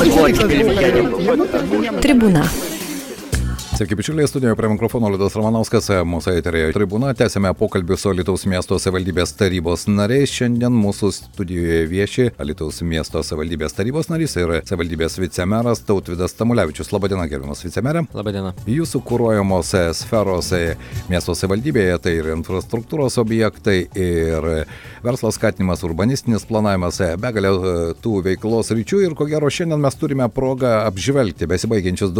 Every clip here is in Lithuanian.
Tribūna. Sveiki, bičiuliai, studijoje prie mikrofono Liudas Ramanauskas, mūsų eteryje Tribūna. Tęsime pokalbį su Alytaus miesto savivaldybės tarybos nariais. Šiandien mūsų studijoje vieši Alytaus miesto savivaldybės tarybos narys ir savivaldybės vicemeras Tautvydas Tamulevičius. Labadiena, gerbiamas vicemerė. Labadiena. Jūsų kuruojamos sferos miesto savivaldybėje tai ir infrastruktūros objektai, ir verslo skatinimas, urbanistinis planavimas, begalė tų veiklos ryčių. Ir ko gero šiandien mes turime progą apžvelgti besibaigiančius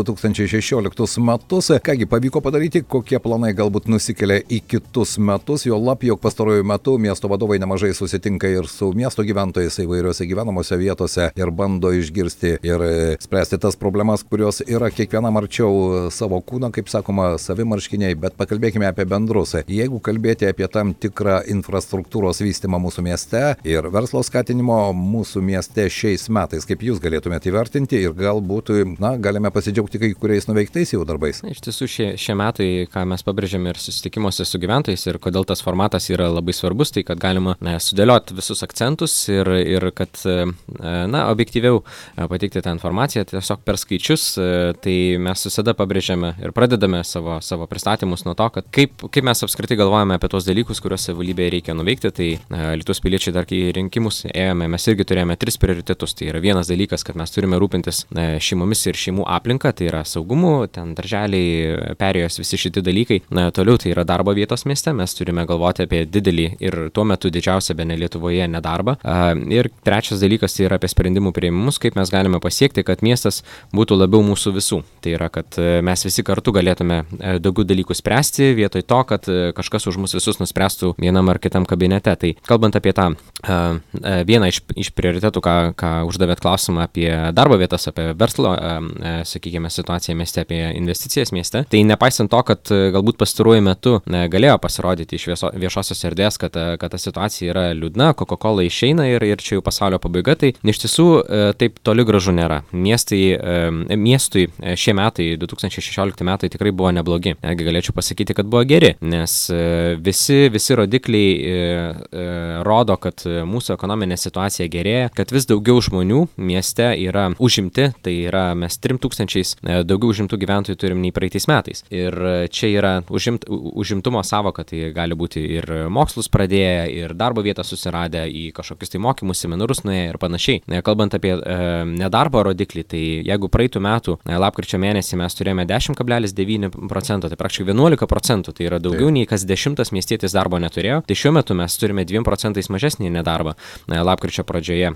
2016 metus. Kągi pavyko padaryti, kokie planai galbūt nusikelia į kitus metus, jo lab, jog pastaruoju metu miesto vadovai nemažai susitinka ir su miesto gyventojais įvairiose gyvenamose vietose ir bando išgirsti ir spręsti tas problemas, kurios yra kiekvienam arčiau savo kūno, kaip sakoma, savimarškiniai, bet pakalbėkime apie bendrus. Jeigu kalbėti apie tam tikrą infrastruktūros vystymą mūsų mieste ir verslo skatinimo mūsų mieste šiais metais, kaip jūs galėtumėte įvertinti ir galbūt, galime pasidžiaugti kai kuriais nuveiktais jau darbais. Iš tiesų šie metai, ką mes pabrėžėme ir susitikimuose su gyventojais ir kodėl tas formatas yra labai svarbus, tai kad galima sudėlioti visus akcentus ir kad objektyviau pateikti tą informaciją tiesiog per skaičius, tai mes visada pabrėžėme ir pradedame savo pristatymus nuo to, kad kaip mes apskritai galvojame apie tos dalykus, kuriuos savivaldybėje reikia nuveikti. Tai Alytaus piliečiai dar kai rinkimus ėjome, mes irgi turėjome 3 prioritetus. Tai yra vienas dalykas, kad mes turime rūpintis šeimomis ir šeimų aplinka, tai yra saugumu, ten darželiai, perėjos, visi šitie dalykai. Toliau tai yra darbo vietos mieste, mes turime galvoti apie didelį ir tuo metu didžiausią bene Lietuvoje nedarbą. Ir trečias dalykas tai yra apie sprendimų priėmimus, kaip mes galime pasiekti, kad miestas būtų labiau mūsų visų. Tai yra, kad mes visi kartu galėtume daugiau dalykų spręsti, vietoj to, kad kažkas už mus visus nuspręstų vienam ar kitam kabinete. Tai kalbant apie tą vieną iš prioritetų, ką uždavėt klausimą apie darbo vietas, apie verslo, sakykime, situaciją mieste, apie investicijas mieste, tai nepaisant to, kad galbūt pastaruoju metu galėjo pasirodyti iš viešosios erdvės, kad ta situacija yra liūdna, Coca-Cola išeina ir čia jau pasaulio pabaiga, tai iš tiesų taip toli gražu nėra. Miestui šie metai, 2016 metai tikrai buvo neblogi. Galėčiau pasakyti, kad buvo geri, nes visi rodikliai rodo, kad mūsų ekonominė situacija gerėja, kad vis daugiau žmonių mieste yra užimti, tai yra mes 3000 daugiau užimtų gyventojų turim nei praeitais metais. Ir čia yra užimtumo savoka, tai gali būti ir mokslus pradėję, ir darbo vietą susiradę, į kažkokius tai mokymus, seminarus nuėję ir panašiai. Kalbant apie nedarbo rodiklį, tai jeigu praeitų metų lapkričio mėnesį mes turėjome 10,9%, tai praktiškai 11%, tai yra daugiau nei kas 10 miestietis darbo neturėjo, tai šiuo metu mes turime 2% mažesnį nedarbą. Lapkričio pradžioje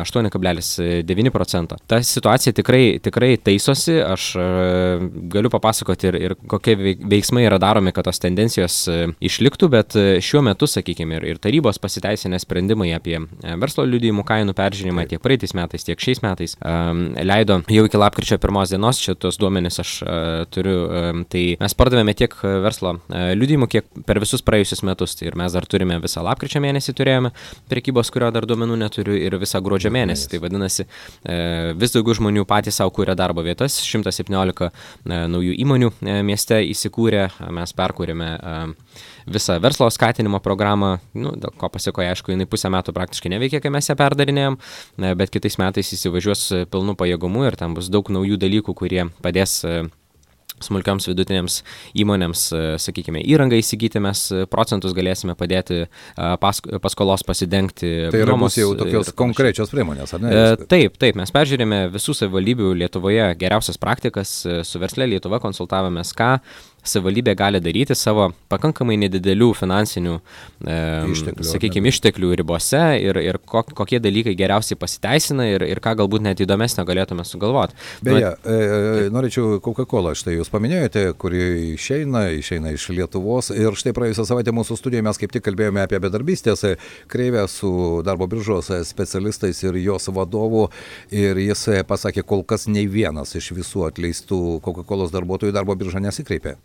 8,9%. Ta situacija tikrai taisosi, aš galiu papasakoti ir kokie veiksmai yra daromi, kad tos tendencijos išliktų, bet šiuo metu, sakykime, ir tarybos pasiteisinę sprendimai apie verslo liudijimų kainų peržiūrimą tiek praeitais metais, tiek šiais metais leido jau iki lapkričio 1 dienos, čia tos duomenys aš turiu, tai mes pardavėme tiek verslo liudijimų, kiek per visus praėjusius metus, tai ir mes dar turime visą lapkričio mėnesį turėjome prekybos, kurio dar duomenų neturiu, ir visą gruodžio mėnesį, tai vadinasi vis daugiau žmonių patys savo kūrė darbo vietas, 117 naujų įmonių mieste įsikūrė, mes perkūrėme visą verslo skatinimo programą, dėl ko pasiekoje, aišku, jinai pusę metų praktiškai neveikė, kai mes ją perdarinėjom, bet kitais metais įsivažiuos pilnu pajėgumu ir ten bus daug naujų dalykų, kurie padės smulkioms vidutinėms įmonėms, sakykime, įrangą įsigyti, mes procentus galėsime padėti paskolos pasidengti. Tai yra bus jau tokios konkrečios priemonės, ar ne? Taip, mes peržiūrėjome visų savivaldybių Lietuvoje geriausias praktikas, su Versle Lietuva konsultavomės, ką savivaldybė gali daryti savo pakankamai nedidelių finansinių išteklių ribose ir kokie dalykai geriausiai pasiteisina ir ką galbūt net įdomesnio galėtume sugalvoti. Beje, norėčiau Coca-Cola, štai jūs paminėjote, kuri išeina iš Lietuvos, ir štai praėjusią savaitę mūsų studijoje mes kaip tik kalbėjome apie bedarbystės kreivę su darbo biržos specialistais ir jos vadovu, ir jis pasakė, kol kas nei vienas iš visų atleistų Coca-Colos darbuotojų darbo biržą nesikreipė.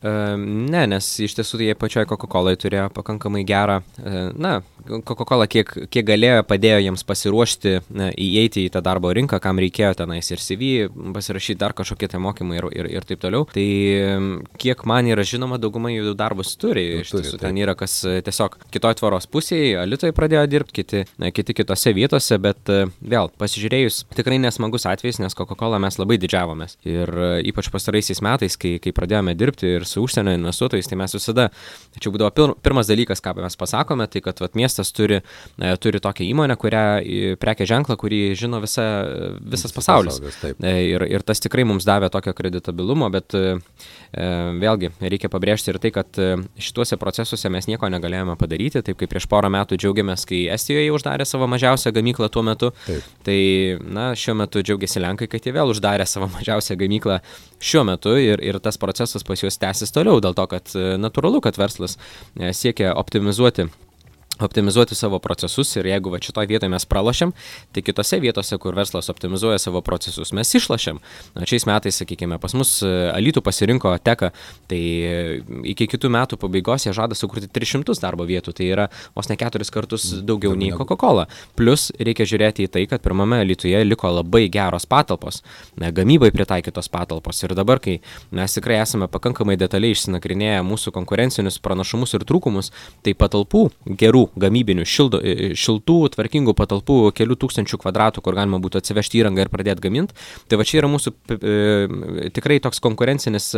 Ne, nes iš tiesų jie pačioj Coca-Cola turėjo pakankamai gerą, Coca-Cola kiek galėjo, padėjo jiems pasiruošti, įeiti į tą darbo rinką, kam reikėjo tenais ir CV, pasirašyti dar kažkokie tai mokymai ir taip toliau. Tai kiek man yra žinoma, dauguma jų darbus turi. Iš tiesų ten yra kas tiesiog kitoj tvoros pusėje, Alytuje pradėjo dirbti, kiti kitose vietose, bet vėl pasižiūrėjus, tikrai nesmagus atvejis, nes Coca-Cola mes labai didžiavomės. Ir ypač pastaraisiais metais, kai pradėjome dirbti ir su užsienio investuotojais, tai mes visada, čia būdavo pirmas dalykas, ką mes pasakome, tai kad miestas turi tokią įmonę, prekės ženklą, kurį žino visas pasaulis. Ir tas tikrai mums davė tokio kreditabilumo, bet vėlgi reikia pabrėžti ir tai, kad šituose procesuose mes nieko negalėjome padaryti, taip kaip prieš porą metų džiaugiamės, kai Estijoje uždarė savo mažiausią gamyklą tuo metu. Taip. Tai šiuo metu džiaugiasi Lenkai, kad jie vėl uždarė savo mažiausią gamyklą šiuo metu ir tas procesas pas juos tęsis toliau, dėl to, kad natūralu, kad verslas siekia optimizuoti savo procesus ir jeigu šitoj vietoje mes pralošiam, tai kitose vietose, kur verslas optimizuoja savo procesus, mes išlošiam. Šiais metais, sakykime, pas mus Alytų pasirinko Teka, tai iki kitų metų pabaigos jie žada sukurti 300 darbo vietų, tai yra vos ne 4 kartus daugiau nei Coca-Cola. Plus reikia žiūrėti į tai, kad pirmame Alytuje liko labai geros patalpos, gamybai pritaikytos patalpos ir dabar, kai mes tikrai esame pakankamai detaliai išsinagrinėję mūsų konkurencinius pranašumus ir trūkumus, tai patalpų gerų gamybinių, šiltų, tvarkingų patalpų, kelių tūkstančių kvadratų, kur galima būtų atsivežti įrangą ir pradėti gaminti. Tai čia yra mūsų tikrai toks konkurencinis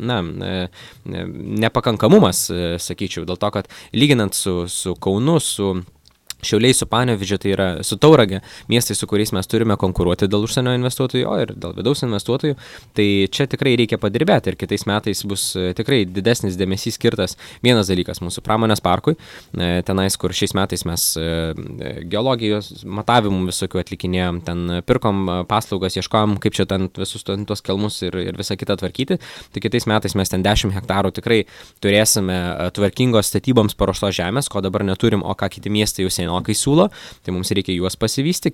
nepakankamumas, sakyčiau, dėl to, kad lyginant su Kaunu, su Šiauliai, su Panevėžiu, tai yra su Tauragė, miestai, su kuriais mes turime konkuruoti dėl užsienio investuotojų, o ir dėl vidaus investuotojų, tai čia tikrai reikia padirbėti ir kitais metais bus tikrai didesnis dėmesys skirtas vienas dalykas mūsų pramonės parkui, tenais, kur šiais metais mes geologijos matavimų visokių atlikinėjom, ten pirkom paslaugas, ieškojom, kaip čia ten visus tuos kelmus ir visą kitą tvarkyti, tai kitais metais mes ten 10 hektarų tikrai turėsime tvarkingos statyboms paruoštos žemės, ko dabar neturim, o ką kiti miestai jau kai siūlo, tai mums reikia juos pasivyti.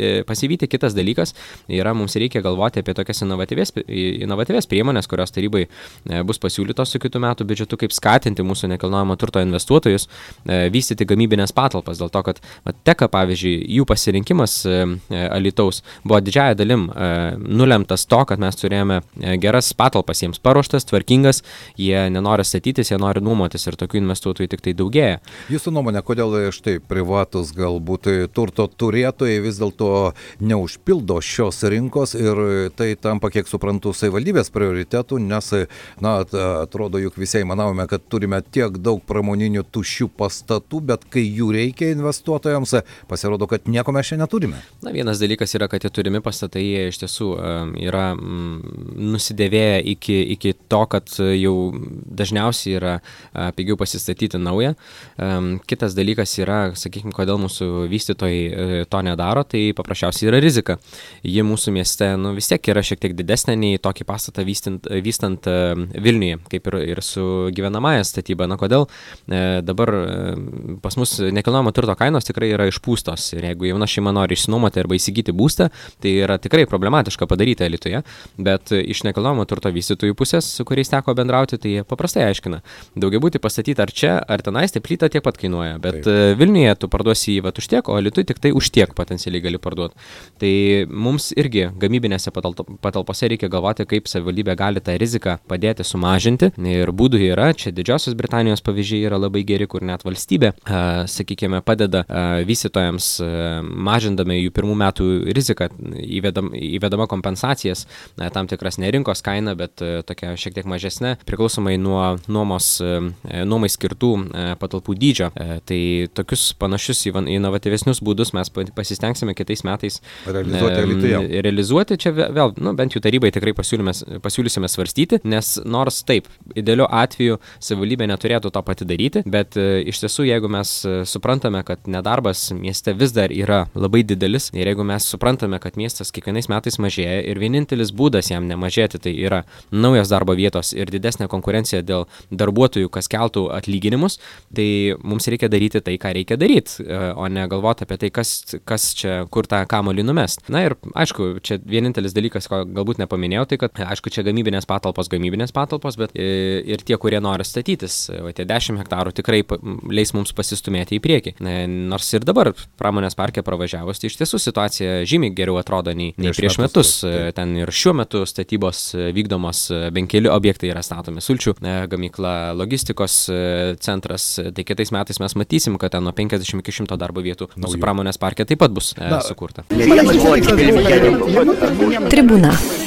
Kitas dalykas yra, mums reikia galvoti apie tokias inovatyvias priemonės, kurios tarybai bus pasiūlytos su kitų metų biudžetu, kaip skatinti mūsų nekilnojamo turto investuotojus vystyti gamybinės patalpas. Dėl to, kad Teka, pavyzdžiui, jų pasirinkimas Alytaus buvo didžiąja dalim nulemtas to, kad mes turėjome geras patalpas, jiems paruoštas, tvarkingas, jie nenori statytis, jie nori nuomotis ir tokių investuotojų tik tai daugėja. Jūsų nuomonė, kodėl štai privatus galbūt turto turėtojai vis dėlto neužpildo šios rinkos ir tai tampa, kiek suprantu, savivaldybės prioritetų, nes, atrodo, juk visi manavome, kad turime tiek daug pramoninių tuščių pastatų, bet kai jų reikia investuotojams, pasirodo, kad nieko mes čia neturime. Vienas dalykas yra, kad tie turimi pastatai iš tiesų yra nusidėvėję iki to, kad jau dažniausiai yra pigiau pasistatyti naują. Kitas dalykas yra, sakykime, kodėl mūsų vystytojai to nedaro, tai paprasčiausiai yra rizika. Ji mūsų mieste vis tiek yra šiek tiek didesnė nei tokį pastatą vystant Vilniuje, kaip ir su gyvenamąja statyba. Kodėl dabar pas mus nekilnojamo turto kainos tikrai yra išpūstos ir jeigu jauna šeima nori išsinuomoti arba įsigyti būstą, tai yra tikrai problematiška padaryti Alytuje, bet iš nekilnojamo turto vystytojų pusės, su kuriais teko bendrauti, tai paprastai aiškina. Daugiabutį pastatyti ar čia, ar tenais, tai plyta tiek pat kainuoja, bet Vilniuje tu parduosi jį už tiek, o Alytuje tik tai už tiek potencialiai gali parduoti. Tai mums irgi gamybinėse patalpose reikia galvoti, kaip savivaldybė gali tą riziką padėti sumažinti. Ir būdų yra, čia Didžiosios Britanijos pavyzdžiai yra labai geri, kur net valstybė, sakykime, padeda vystytojams mažindami jų pirmų metų riziką, įvedama kompensacijas, tam tikras ne rinkos kaina, bet tokia šiek tiek mažesnė, priklausomai nuo nuomai skirtų patalpų dydžio. Tai tokius panašius inovatyvesnius būdus mes pasistengsime kitais metais realizuoti. Čia vėl, bent jau tarybai tikrai pasiūlysime svarstyti, nes nors taip, idealiu atveju savivaldybė neturėtų to pati daryti, bet iš tiesų, jeigu mes suprantame, kad nedarbas mieste vis dar yra labai didelis ir jeigu mes suprantame, kad miestas kiekvienais metais mažėja ir vienintelis būdas jam nemažėti, tai yra naujos darbo vietos ir didesnė konkurencija dėl darbuotojų, kas keltų atlyginimus, tai mums reikia daryti tai, ką reikia daryti. o ne galvoti apie tai, kas čia, kur tą kamuolį numest. Na ir aišku, čia vienintelis dalykas, ko galbūt nepaminėjau, tai kad aišku, čia gamybinės patalpos, bet ir tie, kurie nori statytis, tie 10 hektarų tikrai leis mums pasistumėti į priekį. Nors ir dabar pramonės parke pravažiavus, tai iš tiesų situacija žymiai geriau atrodo nei prieš metus. Ten ir šiuo metu statybos vykdomos, bent keli objektai yra statomi, sulčių gamykla, logistikos centras. Tai kitais metais mes matysim, kad ten nuo 50 iki 100 darbo vietų mūsų pramonės parke taip pat bus sukurta. Tribuna.